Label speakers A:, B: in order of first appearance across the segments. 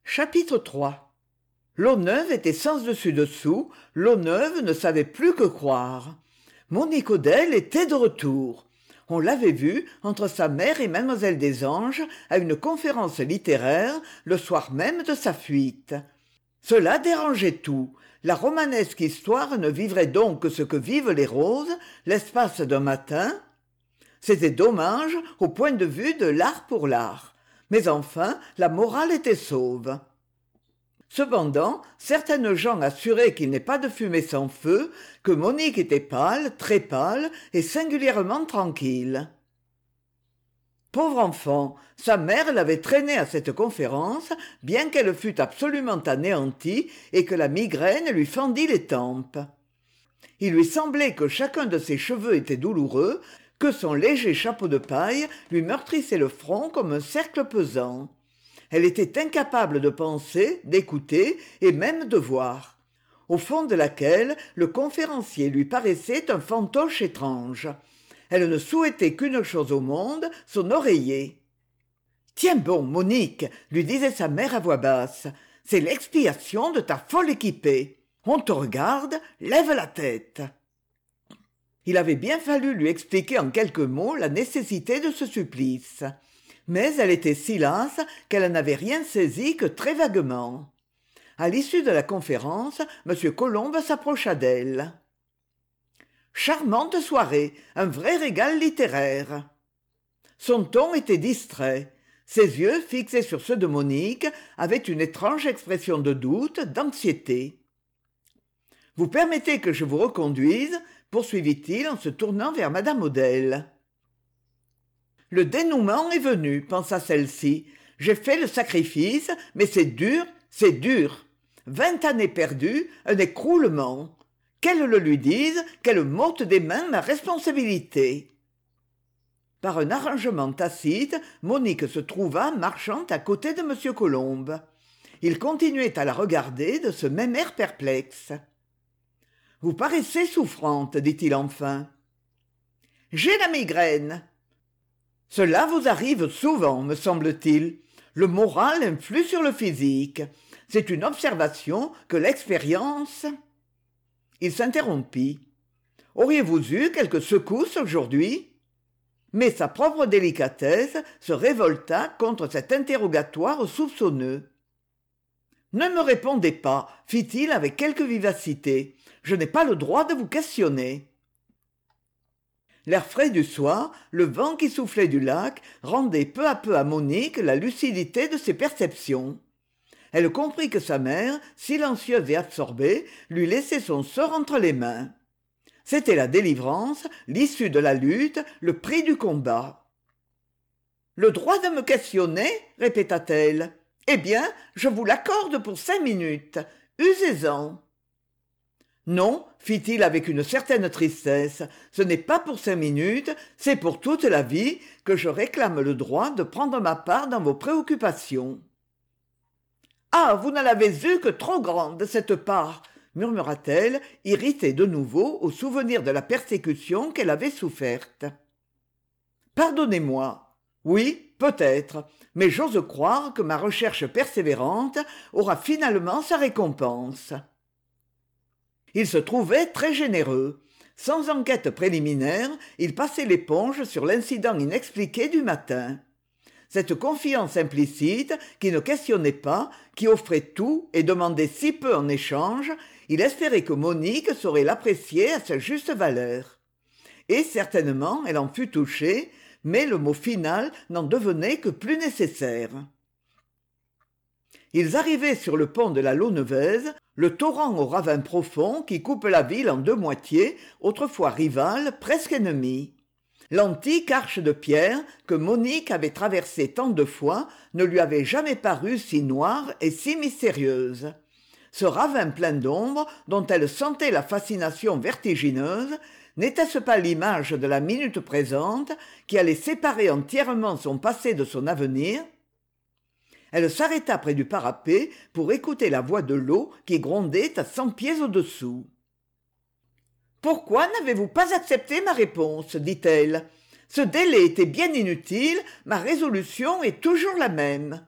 A: Chapitre 3. L'eau neuve était sens dessus dessous, l'eau neuve ne savait plus que croire. Monique Odell était de retour. On l'avait vue, entre sa mère et mademoiselle des Anges, à une conférence littéraire, le soir même de sa fuite. Cela dérangeait tout. La romanesque histoire ne vivrait donc que ce que vivent les roses, l'espace d'un matin. C'était dommage au point de vue de l'art pour l'art. Mais enfin, la morale était sauve. Cependant, certaines gens assuraient qu'il n'est pas de fumée sans feu, que Monique était pâle, très pâle, et singulièrement tranquille. Pauvre enfant, sa mère l'avait traînée à cette conférence, bien qu'elle fût absolument anéantie et que la migraine lui fendît les tempes. Il lui semblait que chacun de ses cheveux était douloureux, que son léger chapeau de paille lui meurtrissait le front comme un cercle pesant. Elle était incapable de penser, d'écouter et même de voir, au fond de laquelle le conférencier lui paraissait un fantoche étrange. Elle ne souhaitait qu'une chose au monde, son oreiller. « Tiens bon, Monique, lui disait sa mère à voix basse, c'est l'expiation de ta folle équipée. On te regarde, lève la tête. » Il avait bien fallu lui expliquer en quelques mots la nécessité de ce supplice. Mais elle était si lasse qu'elle n'avait rien saisi que très vaguement. À l'issue de la conférence, M. Colombe s'approcha d'elle. « Charmante soirée, un vrai régal littéraire. » Son ton était distrait. Ses yeux, fixés sur ceux de Monique, avaient une étrange expression de doute, d'anxiété. « Vous permettez que je vous reconduise ?» poursuivit-il en se tournant vers Madame Odell. Le dénouement est venu, pensa celle-ci. J'ai fait le sacrifice, mais c'est dur, c'est dur. 20 années perdues, un écroulement. Qu'elle le lui dise, qu'elle m'ôte des mains ma responsabilité. Par un arrangement tacite, Monique se trouva marchant à côté de M. Colombe. Il continuait à la regarder de ce même air perplexe. « Vous paraissez souffrante, dit-il enfin. »« J'ai la migraine. »« Cela vous arrive souvent, me semble-t-il. Le moral influe sur le physique. C'est une observation que l'expérience... » Il s'interrompit. « Auriez-vous eu quelques secousses aujourd'hui ?» Mais sa propre délicatesse se révolta contre cet interrogatoire soupçonneux. « Ne me répondez pas, fit-il avec quelque vivacité. Je n'ai pas le droit de vous questionner. » L'air frais du soir, le vent qui soufflait du lac, rendait peu à peu à Monique la lucidité de ses perceptions. Elle comprit que sa mère, silencieuse et absorbée, lui laissait son sort entre les mains. C'était la délivrance, l'issue de la lutte, le prix du combat. « Le droit de me questionner ?» répéta-t-elle. « Eh bien, je vous l'accorde pour 5 minutes. Usez-en. » « Non, fit-il avec une certaine tristesse, ce n'est pas pour 5 minutes, c'est pour toute la vie que je réclame le droit de prendre ma part dans vos préoccupations. »« Ah, vous n'en avez eu que trop grande, cette part, » murmura-t-elle, irritée de nouveau au souvenir de la persécution qu'elle avait soufferte. « Pardonnez-moi. Oui, peut-être, mais j'ose croire que ma recherche persévérante aura finalement sa récompense. » Il se trouvait très généreux. Sans enquête préliminaire, il passait l'éponge sur l'incident inexpliqué du matin. Cette confiance implicite, qui ne questionnait pas, qui offrait tout et demandait si peu en échange, il espérait que Monique saurait l'apprécier à sa juste valeur. Et certainement elle en fut touchée, mais le mot final n'en devenait que plus nécessaire. Ils arrivaient sur le pont de la Launevèze, le torrent au ravin profond qui coupe la ville en 2 moitiés, autrefois rivales, presque ennemies. L'antique arche de pierre, que Monique avait traversée tant de fois, ne lui avait jamais paru si noire et si mystérieuse. Ce ravin plein d'ombre, dont elle sentait la fascination vertigineuse, n'était-ce pas l'image de la minute présente qui allait séparer entièrement son passé de son avenir ? Elle s'arrêta près du parapet pour écouter la voix de l'eau qui grondait à 100 pieds au-dessous. « Pourquoi n'avez-vous pas accepté ma réponse ?» dit-elle. « Ce délai était bien inutile, ma résolution est toujours la même.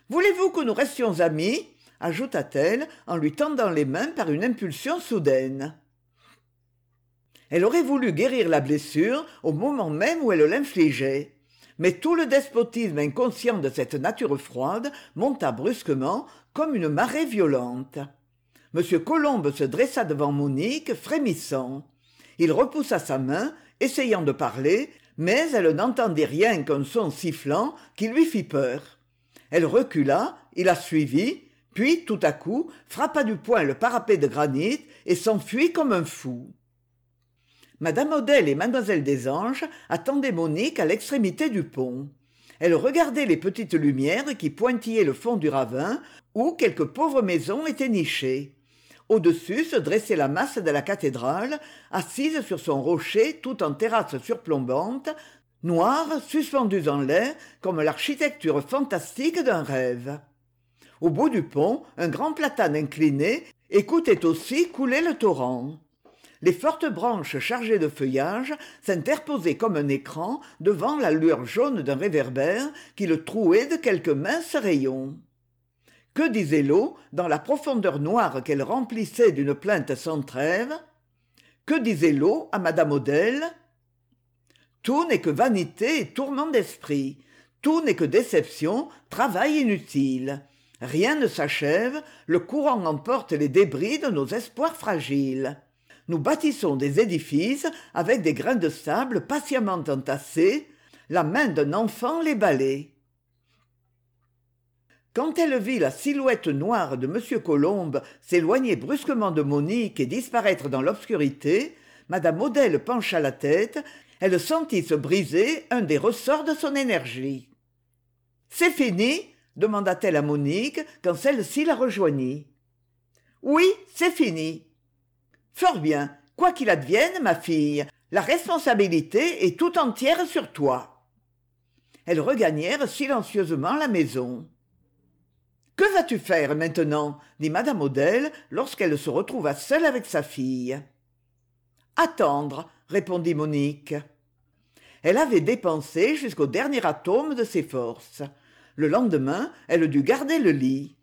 A: Voulez-vous que nous restions amis ajouta-t-elle en lui tendant les mains par une impulsion soudaine. Elle aurait voulu guérir la blessure au moment même où elle l'infligeait. Mais tout le despotisme inconscient de cette nature froide monta brusquement comme une marée violente. M. Colombe se dressa devant Monique, frémissant. Il repoussa sa main, essayant de parler, mais elle n'entendit rien qu'un son sifflant qui lui fit peur. Elle recula, il la suivit, puis, tout à coup, frappa du poing le parapet de granit et s'enfuit comme un fou. Madame Odelle et mademoiselle Desanges attendaient Monique à l'extrémité du pont. Elle regardait les petites lumières qui pointillaient le fond du ravin où quelques pauvres maisons étaient nichées. Au-dessus se dressait la masse de la cathédrale, assise sur son rocher tout en terrasse surplombante, noire, suspendue en l'air comme l'architecture fantastique d'un rêve. Au bout du pont, un grand platane incliné écoutait aussi couler le torrent. Les fortes branches chargées de feuillage s'interposaient comme un écran devant la lueur jaune d'un réverbère qui le trouait de quelques minces rayons. Que disait l'eau dans la profondeur noire qu'elle remplissait d'une plainte sans trêve? Que disait l'eau à madame Odelle? Tout n'est que vanité et tourment d'esprit. Tout n'est que déception, travail inutile. Rien ne s'achève, le courant emporte les débris de nos espoirs fragiles. Nous bâtissons des édifices avec des grains de sable patiemment entassés, la main d'un enfant les balaye. Quand elle vit la silhouette noire de M. Colombe s'éloigner brusquement de Monique et disparaître dans l'obscurité, madame Odelle pencha la tête, elle sentit se briser un des ressorts de son énergie. « C'est fini ?» demanda-t-elle à Monique quand celle-ci la rejoignit. « Oui, c'est fini. »« Fort bien. Quoi qu'il advienne, ma fille, la responsabilité est tout entière sur toi. » Elles regagnèrent silencieusement la maison. « Que vas-tu faire maintenant ?» dit madame Odelle lorsqu'elle se retrouva seule avec sa fille. « Attendre, » répondit Monique. Elle avait dépensé jusqu'au dernier atome de ses forces. Le lendemain, elle dut garder le lit.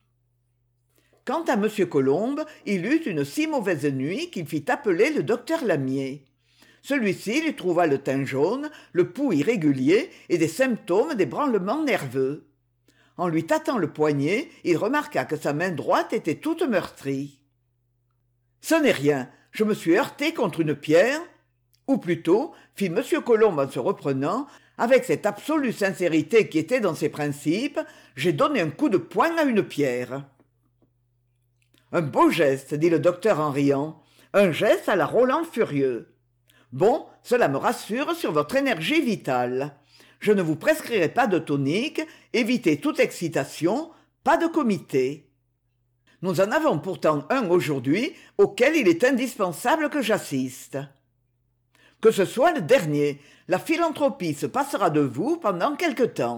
A: Quant à M. Colombe, il eut une si mauvaise nuit qu'il fit appeler le docteur Lamier. Celui-ci lui trouva le teint jaune, le pouls irrégulier et des symptômes d'ébranlement nerveux. En lui tâtant le poignet, il remarqua que sa main droite était toute meurtrie. « Ce n'est rien, je me suis heurté contre une pierre. » Ou plutôt, fit M. Colombe en se reprenant, avec cette absolue sincérité qui était dans ses principes, j'ai donné un coup de poing à une pierre. « Un beau geste, dit le docteur en riant, un geste à la Roland furieux. Bon, cela me rassure sur votre énergie vitale. Je ne vous prescrirai pas de tonique, évitez toute excitation, pas de comité. Nous en avons pourtant un aujourd'hui auquel il est indispensable que j'assiste. Que ce soit le dernier, la philanthropie se passera de vous pendant quelque temps. »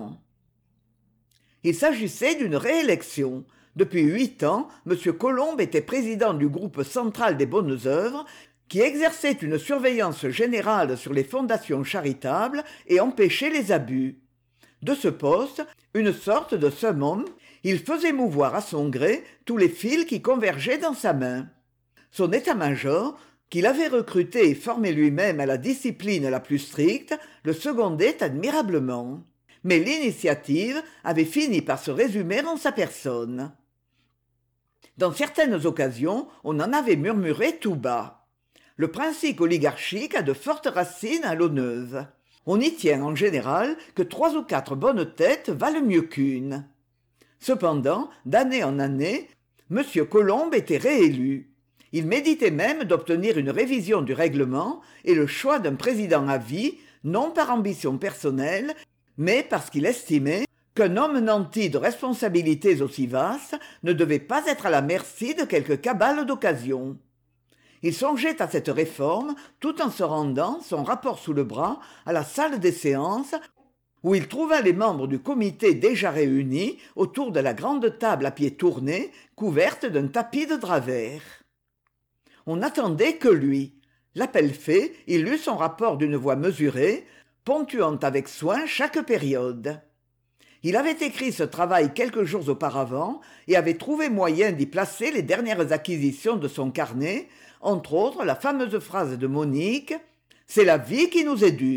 A: Il s'agissait d'une réélection. Depuis 8 ans, M. Colombe était président du groupe central des bonnes œuvres, qui exerçait une surveillance générale sur les fondations charitables et empêchait les abus. De ce poste, une sorte de summum, il faisait mouvoir à son gré tous les fils qui convergeaient dans sa main. Son état-major, qu'il avait recruté et formé lui-même à la discipline la plus stricte, le secondait admirablement. Mais l'initiative avait fini par se résumer en sa personne. Dans certaines occasions, on en avait murmuré tout bas. Le principe oligarchique a de fortes racines à l'eau neuve. On y tient en général que 3 ou 4 bonnes têtes valent mieux qu'une. Cependant, d'année en année, M. Colombe était réélu. Il méditait même d'obtenir une révision du règlement et le choix d'un président à vie, non par ambition personnelle, mais parce qu'il estimait qu'un homme nanti de responsabilités aussi vastes ne devait pas être à la merci de quelque cabale d'occasion. Il songeait à cette réforme tout en se rendant, son rapport sous le bras, à la salle des séances, où il trouva les membres du comité déjà réunis autour de la grande table à pieds tournés, couverte d'un tapis de drap vert. On n'attendait que lui. L'appel fait, il lut son rapport d'une voix mesurée, ponctuant avec soin chaque période. Il avait écrit ce travail quelques jours auparavant et avait trouvé moyen d'y placer les dernières acquisitions de son carnet, entre autres la fameuse phrase de Monique « C'est la vie qui nous éduque ».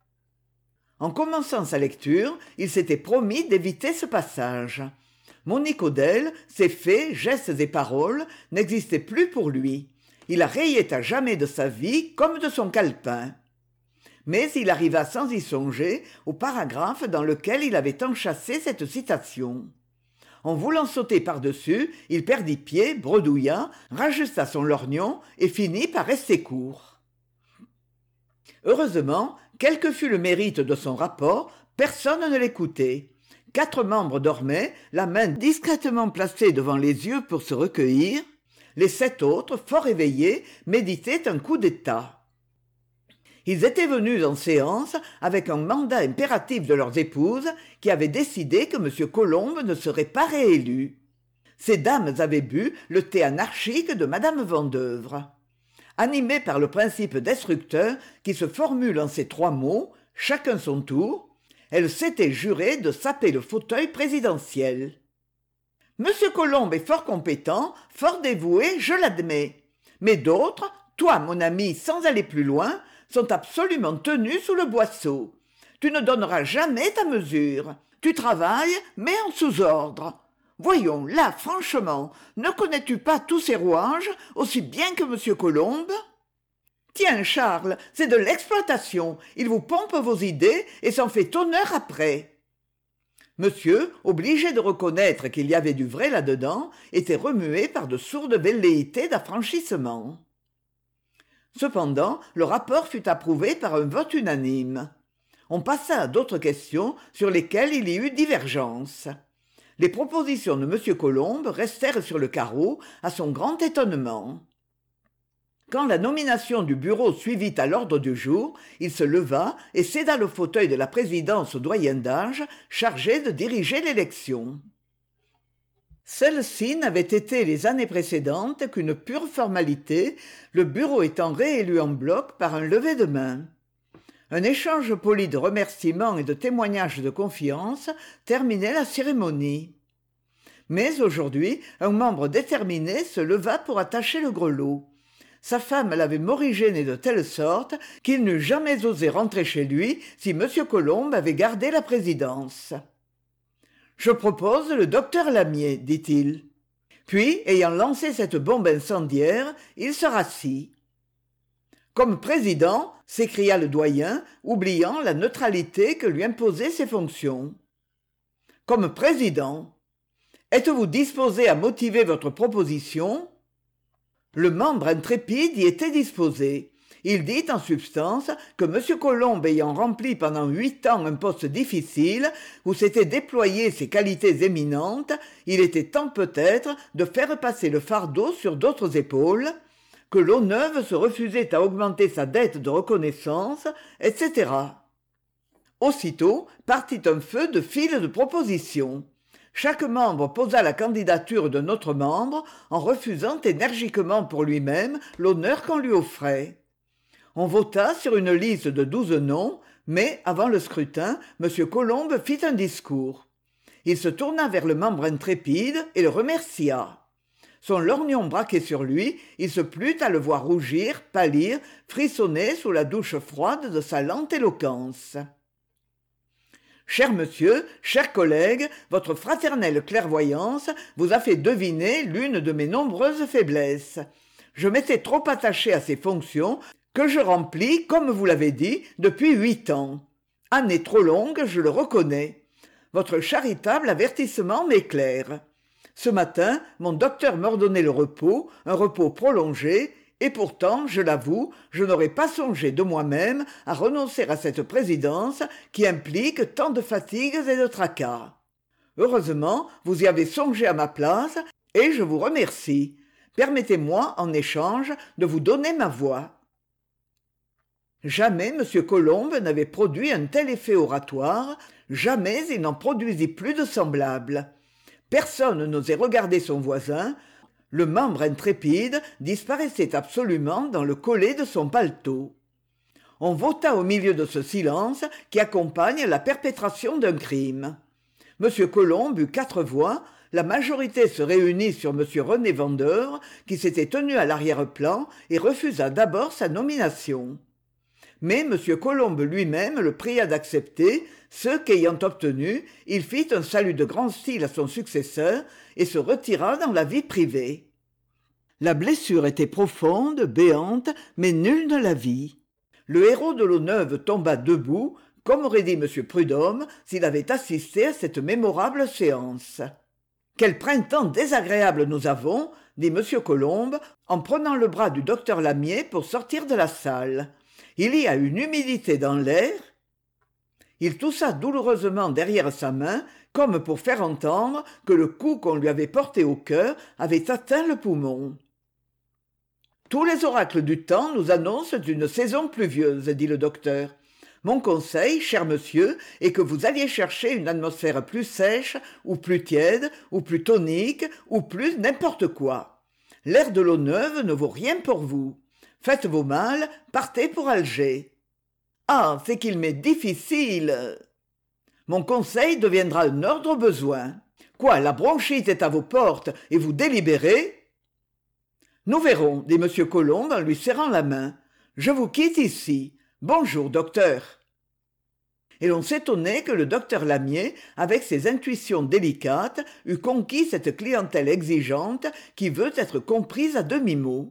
A: En commençant sa lecture, il s'était promis d'éviter ce passage. Monique Odell, ses faits, gestes et paroles n'existaient plus pour lui. Il la rayait à jamais de sa vie comme de son calepin. Mais il arriva sans y songer au paragraphe dans lequel il avait enchâssé cette citation. En voulant sauter par-dessus, il perdit pied, bredouilla, rajusta son lorgnon et finit par rester court. Heureusement, quel que fût le mérite de son rapport, personne ne l'écoutait. 4 membres dormaient, la main discrètement placée devant les yeux pour se recueillir. Les 7 autres, fort éveillés, méditaient un coup d'État. Ils étaient venus en séance avec un mandat impératif de leurs épouses qui avaient décidé que M. Colombe ne serait pas réélu. Ces dames avaient bu le thé anarchique de Madame Vendeuvre. Animées par le principe destructeur qui se formule en ces 3 mots, chacun son tour, elles s'étaient jurées de saper le fauteuil présidentiel. « Monsieur Colombe est fort compétent, fort dévoué, je l'admets. Mais d'autres, toi mon ami, sans aller plus loin, sont absolument tenus sous le boisseau. Tu ne donneras jamais ta mesure. Tu travailles, mais en sous-ordre. Voyons, là, franchement, ne connais-tu pas tous ces rouages, aussi bien que M. Colombe ? Tiens, Charles, c'est de l'exploitation. Il vous pompe vos idées et s'en fait honneur après. » Monsieur, obligé de reconnaître qu'il y avait du vrai là-dedans, était remué par de sourdes velléités d'affranchissement. Cependant, le rapport fut approuvé par un vote unanime. On passa à d'autres questions sur lesquelles il y eut divergence. Les propositions de M. Colombe restèrent sur le carreau, à son grand étonnement. Quand la nomination du bureau suivit à l'ordre du jour, il se leva et céda le fauteuil de la présidence au doyen d'âge, chargé de diriger l'élection. Celle-ci n'avait été les années précédentes qu'une pure formalité, le bureau étant réélu en bloc par un lever de main. Un échange poli de remerciements et de témoignages de confiance terminait la cérémonie. Mais aujourd'hui, un membre déterminé se leva pour attacher le grelot. Sa femme l'avait morigéné de telle sorte qu'il n'eût jamais osé rentrer chez lui si M. Colombe avait gardé la présidence. « Je propose le docteur Lamier, dit-il. Puis, ayant lancé cette bombe incendiaire, il se rassit. « Comme président, s'écria le doyen, oubliant la neutralité que lui imposaient ses fonctions. « Comme président. Êtes-vous disposé à motiver votre proposition ?» Le membre intrépide y était disposé. Il dit en substance que M. Colombe ayant rempli pendant 8 ans un poste difficile, où s'étaient déployées ses qualités éminentes, il était temps peut-être de faire passer le fardeau sur d'autres épaules, que Launeuve se refusait à augmenter sa dette de reconnaissance, etc. Aussitôt partit un feu de fil de propositions. Chaque membre posa la candidature d'un autre membre en refusant énergiquement pour lui-même l'honneur qu'on lui offrait. On vota sur une liste de 12 noms, mais, avant le scrutin, M. Colombe fit un discours. Il se tourna vers le membre intrépide et le remercia. Son lorgnon braqué sur lui, il se plut à le voir rougir, pâlir, frissonner sous la douche froide de sa lente éloquence. « Cher monsieur, cher collègue, votre fraternelle clairvoyance vous a fait deviner l'une de mes nombreuses faiblesses. Je m'étais trop attaché à ces fonctions que je remplis, comme vous l'avez dit, depuis 8 ans. Année trop longue, je le reconnais. Votre charitable avertissement m'éclaire. Ce matin, mon docteur m'ordonnait le repos, un repos prolongé, et pourtant, je l'avoue, je n'aurais pas songé de moi-même à renoncer à cette présidence qui implique tant de fatigues et de tracas. Heureusement, vous y avez songé à ma place, et je vous remercie. Permettez-moi, en échange, de vous donner ma voix. » Jamais M. Colombe n'avait produit un tel effet oratoire, jamais il n'en produisit plus de semblable. Personne n'osait regarder son voisin, le membre intrépide disparaissait absolument dans le collet de son paletot. On vota au milieu de ce silence qui accompagne la perpétration d'un crime. M. Colombe eut 4 voix, la majorité se réunit sur M. René Vendeur, qui s'était tenu à l'arrière-plan et refusa d'abord sa nomination. Mais M. Colombe lui-même le pria d'accepter, ce qu'ayant obtenu, il fit un salut de grand style à son successeur et se retira dans la vie privée. La blessure était profonde, béante, mais nul ne la vit. Le héros de l'eau neuve tomba debout, comme aurait dit M. Prudhomme s'il avait assisté à cette mémorable séance. « Quel printemps désagréable nous avons !» dit M. Colombe, en prenant le bras du docteur Lamier pour sortir de la salle. « Il y a une humidité dans l'air. » Il toussa douloureusement derrière sa main, comme pour faire entendre que le coup qu'on lui avait porté au cœur avait atteint le poumon. « Tous les oracles du temps nous annoncent une saison pluvieuse, dit le docteur. Mon conseil, cher monsieur, est que vous alliez chercher une atmosphère plus sèche, ou plus tiède, ou plus tonique, ou plus n'importe quoi. L'air de l'eau neuve ne vaut rien pour vous. Faites vos malles, partez pour Alger. Ah, c'est qu'il m'est difficile. Mon conseil deviendra un ordre au besoin. Quoi, la bronchite est à vos portes et vous délibérez? Nous verrons, dit M. Colombe en lui serrant la main. Je vous quitte ici. Bonjour, docteur. Et l'on s'étonnait que le docteur Lamier, avec ses intuitions délicates, eût conquis cette clientèle exigeante qui veut être comprise à demi-mot.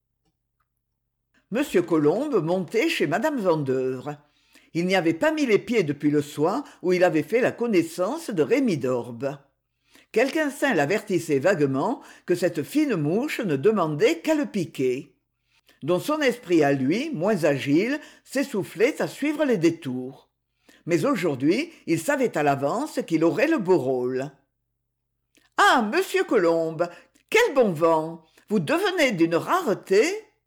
A: M. Colombe montait chez Madame Vendeuvre. Il n'y avait pas mis les pieds depuis le soir où il avait fait la connaissance de Rémi d'Orbe. Quelque instinct l'avertissait vaguement que cette fine mouche ne demandait qu'à le piquer, dont son esprit à lui, moins agile, s'essoufflait à suivre les détours. Mais aujourd'hui, il savait à l'avance qu'il aurait le beau rôle. « Ah, monsieur Colombe, quel bon vent! Vous devenez d'une rareté !»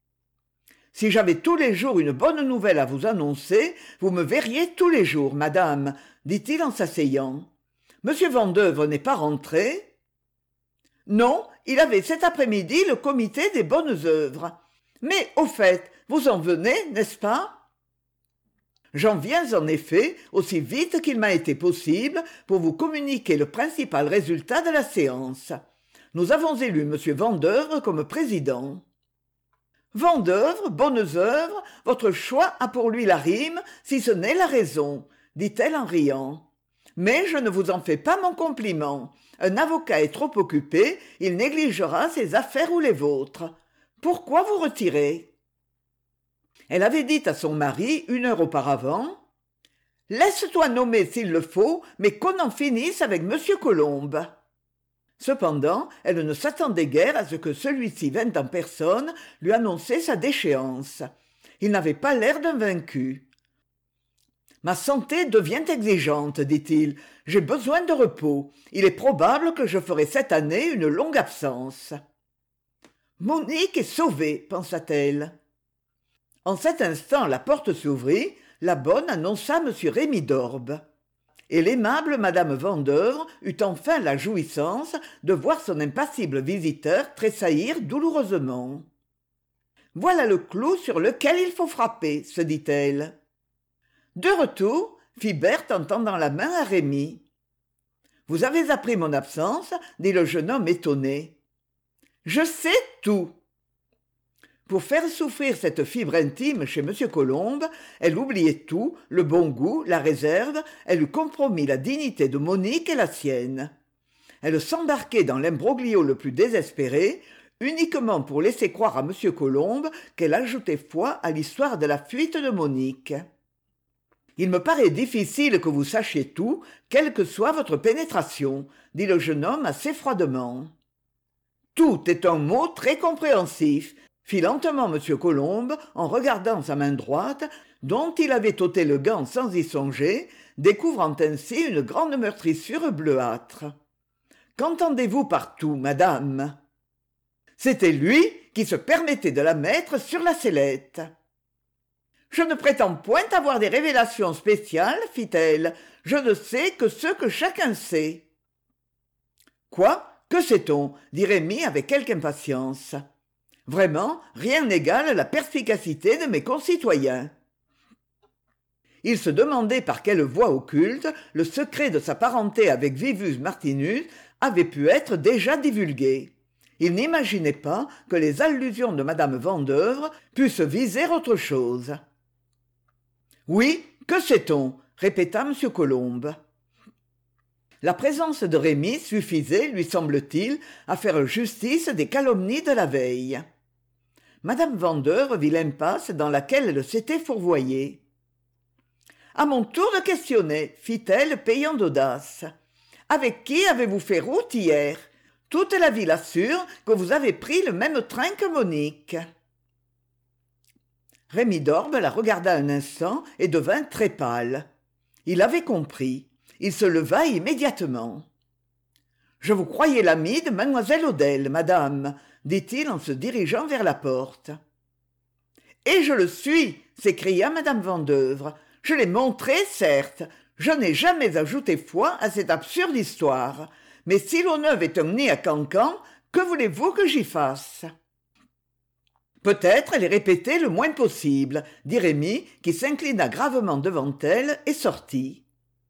A: Si j'avais tous les jours une bonne nouvelle à vous annoncer, vous me verriez tous les jours, madame, dit-il en s'asseyant. Monsieur Vendeuvre n'est pas rentré? Non, il avait cet après-midi le comité des bonnes œuvres. Mais, au fait, vous en venez, n'est-ce pas? J'en viens en effet aussi vite qu'il m'a été possible pour vous communiquer le principal résultat de la séance. Nous avons élu monsieur Vendeuvre comme président. Vendeuvre, bonnes œuvres, votre choix a pour lui la rime, si ce n'est la raison, dit-elle en riant. Mais je ne vous en fais pas mon compliment. Un avocat est trop occupé, il négligera ses affaires ou les vôtres. Pourquoi vous retirer? Elle avait dit à son mari 1 heure auparavant « Laisse-toi nommer s'il le faut, mais qu'on en finisse avec monsieur Colombe. » Cependant, elle ne s'attendait guère à ce que celui-ci vînt en personne lui annoncer sa déchéance. Il n'avait pas l'air d'un vaincu. « Ma santé devient exigeante, dit-il. J'ai besoin de repos. Il est probable que je ferai cette année une longue absence. » Monique est sauvée, pensa-t-elle. En cet instant, la porte s'ouvrit, la bonne annonça M. Rémi d'Orbe. Et l'aimable madame Vendeuvre eut enfin la jouissance de voir son impassible visiteur tressaillir douloureusement. « Voilà le clou sur lequel il faut frapper, se dit-elle. De retour, fit Berthe en tendant la main à Rémi. « Vous avez appris mon absence, dit le jeune homme étonné. « Je sais tout. » Pour faire souffrir cette fibre intime chez M. Colombe, elle oubliait tout, le bon goût, la réserve, elle eût compromis la dignité de Monique et la sienne. Elle s'embarquait dans l'imbroglio le plus désespéré, uniquement pour laisser croire à M. Colombe qu'elle ajoutait foi à l'histoire de la fuite de Monique. « Il me paraît difficile que vous sachiez tout, quelle que soit votre pénétration, » dit le jeune homme assez froidement. « Tout est un mot très compréhensif, » fit lentement M. Colombe en regardant sa main droite, dont il avait ôté le gant sans y songer, découvrant ainsi une grande meurtrissure bleuâtre. « Qu'entendez-vous par tout, madame ?» C'était lui qui se permettait de la mettre sur la sellette. « Je ne prétends point avoir des révélations spéciales, fit-elle. Je ne sais que ce que chacun sait. »« Quoi? Que sait-on » dit Rémi avec quelque impatience. « Vraiment, rien n'égale la perspicacité de mes concitoyens. » Il se demandait par quelle voie occulte le secret de sa parenté avec Vivus Martinus avait pu être déjà divulgué. Il n'imaginait pas que les allusions de madame Vandeuvre pussent viser autre chose. « Oui, que sait-on » répéta M. Colombe. La présence de Rémy suffisait, lui semble-t-il, à faire justice des calomnies de la veille. Madame Vandeuvre vit l'impasse dans laquelle elle s'était fourvoyée. « À mon tour de questionner, fit-elle, payant d'audace. Avec qui avez-vous fait route hier ? Toute la ville assure que vous avez pris le même train que Monique. » Rémy d'Orbe la regarda un instant et devint très pâle. Il avait compris. Il se leva immédiatement. « Je vous croyais l'ami de mademoiselle Odelle, madame, » dit-il en se dirigeant vers la porte. « Et je le suis !» s'écria madame Vandeuvre. « Je l'ai montré, certes. Je n'ai jamais ajouté foi à cette absurde histoire. Mais si Launeuvre est un nid à Cancan, que voulez-vous que j'y fasse ?» « Peut-être les répéter le moins possible, » dit Rémy, qui s'inclina gravement devant elle et sortit.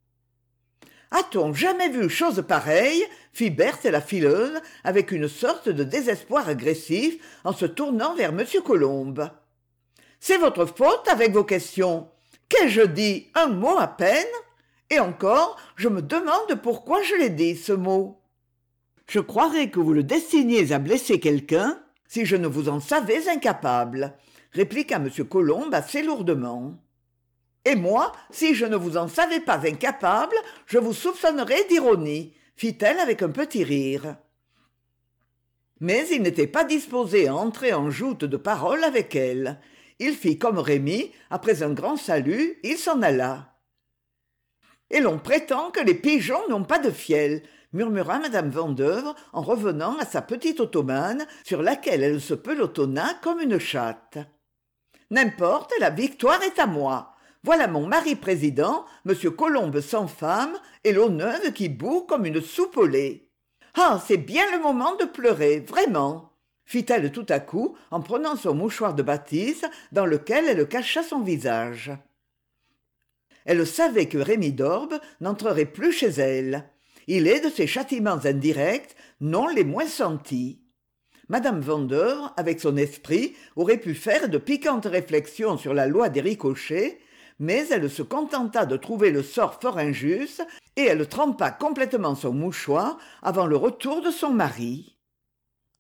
A: « A-t-on jamais vu chose pareille ?» fit Berthe la fileuse, avec une sorte de désespoir agressif, en se tournant vers M. Colombe. « C'est votre faute avec vos questions. Qu'ai-je dit ? Un mot à peine ? Et encore, je me demande pourquoi je l'ai dit, ce mot. Je croirais que vous le destiniez à blesser quelqu'un, si je ne vous en savais incapable, » répliqua M. Colombe assez lourdement. « Et moi, si je ne vous en savais pas incapable, je vous soupçonnerais d'ironie, » fit-elle avec un petit rire. Mais il n'était pas disposé à entrer en joute de paroles avec elle. Il fit comme Rémy, après un grand salut, il s'en alla. « Et l'on prétend que les pigeons n'ont pas de fiel, » murmura madame Vandeuvre en revenant à sa petite ottomane sur laquelle elle se pelotonna comme une chatte. « N'importe, la victoire est à moi. Voilà mon mari président, monsieur Colombe sans femme, et Launeuvre qui bout comme une soupe au lait. Ah, c'est bien le moment de pleurer, vraiment !» fit-elle tout à coup en prenant son mouchoir de Baptiste dans lequel elle cacha son visage. Elle savait que Rémy d'Orbe n'entrerait plus chez elle. Il est de ces châtiments indirects, non les moins sentis. Madame Vandeuvre, avec son esprit, aurait pu faire de piquantes réflexions sur la loi des ricochets, mais elle se contenta de trouver le sort fort injuste et elle trempa complètement son mouchoir avant le retour de son mari.